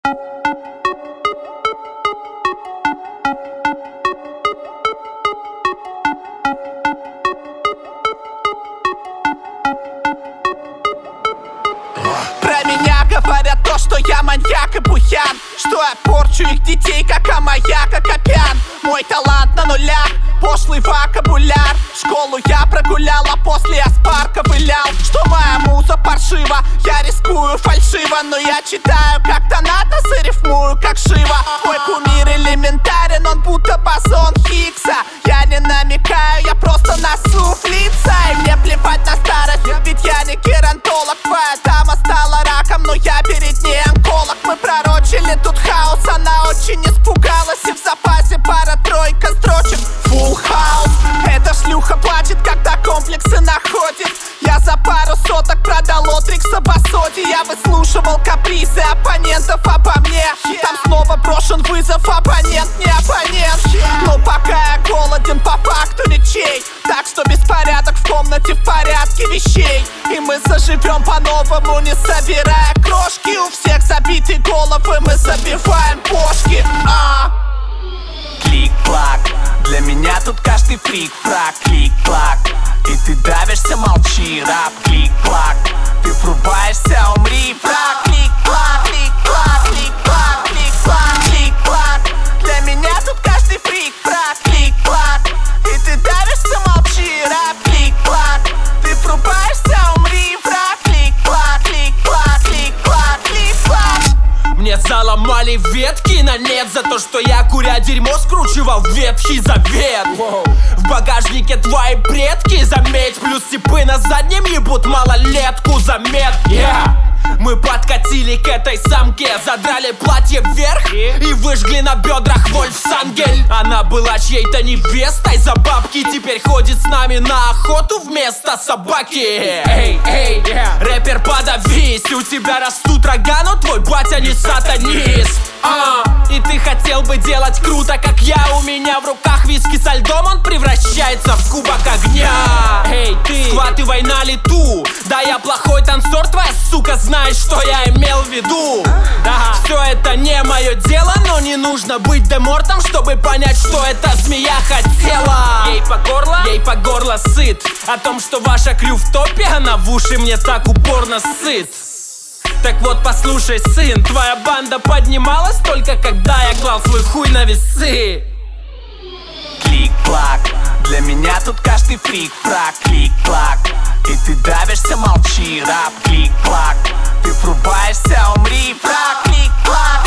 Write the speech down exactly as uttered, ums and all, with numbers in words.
Про меня говорят то, что я маньяк и буян, что я порчу их детей, как аммояк, как опян. Мой талант на нулях, пошлый вокабуляр. Школу я прогулял, а после аспар ковылял. Что моя муза паршива, я рискую фальшиво, но я читаю как Танатос и рифмую как Шива. Мой кумир элементарен, он будто бозон Хиггса. Я не намекаю, я просто носу в лица. И мне плевать на старость, ведь я не геронтолог. Твоя дама стала раком, но я перед ней онколог. Мы пророчили тут хаос, она очень испугалась. И в запасе пара-тройка строчек full house. Эта шлюха плачет, когда комплексы находит. Я за пару соток продал отрикс об осоде. Я выслушивал капризы оппонентов обо мне. Там снова брошен вызов, оппонент не оппонент. Но пока я голоден, по факту ничей. Так что беспорядок в комнате в порядке вещей. И мы заживем по-новому, не собирая крошки. У всех забиты головы, мы забиваем бошки. а Клик-клак, для меня тут каждый фрик фраг. Клик-клак, и ты давишься, молчи, рап. Клик-клак, ты врубаешься, умри, фраг. Клик-клак, клик-клак, клик-клак, клик-клак, клик-клак. Для меня тут каждый фрик фраг. Клик-клак, и ты давишься, молчи, рап. Клик-клак, ты врубаешься, умри, фраг. Клик-клак, клик-клак, клик-клак, клик-клак. Мне заломали ветки на нет за то, что я, куря дерьмо, скручивал Ветхий Завет. В багажнике твои предки, заметь. Плюс типы на заднем ебут малолетку, заметь. yeah. Мы подкатили к этой самке, задрали платье вверх и выжгли на бедрах Вольфсангель. Она была чьей-то невестой за бабки, теперь ходит с нами на охоту вместо собаки. Эй, эй, рэпер, подавись, у тебя растут рога, но твой батя не сатанист. А, и ты хотел бы делать круто, как я. У меня в руках виски со льдом, он превращается в кубок огня. Эй, ты, схватывай на лету. Да, я плохой танцор, твоя сука знает, что я имел в виду. Да, все это не мое дело, но не нужно быть демортом, чтобы понять, что эта змея хотела. Ей по горло, ей по горло сыт. О том, что ваша крю в топе, она в уши мне так упорно сыт. Так вот, послушай, сын, твоя банда поднималась только когда я клал свой хуй на весы. Клик-клак, для меня тут каждый фрик фраг. Клик-клак, и ты давишься, молчи, рап. Клик-клак, ты врубаешься, умри, фраг. Клик-клак.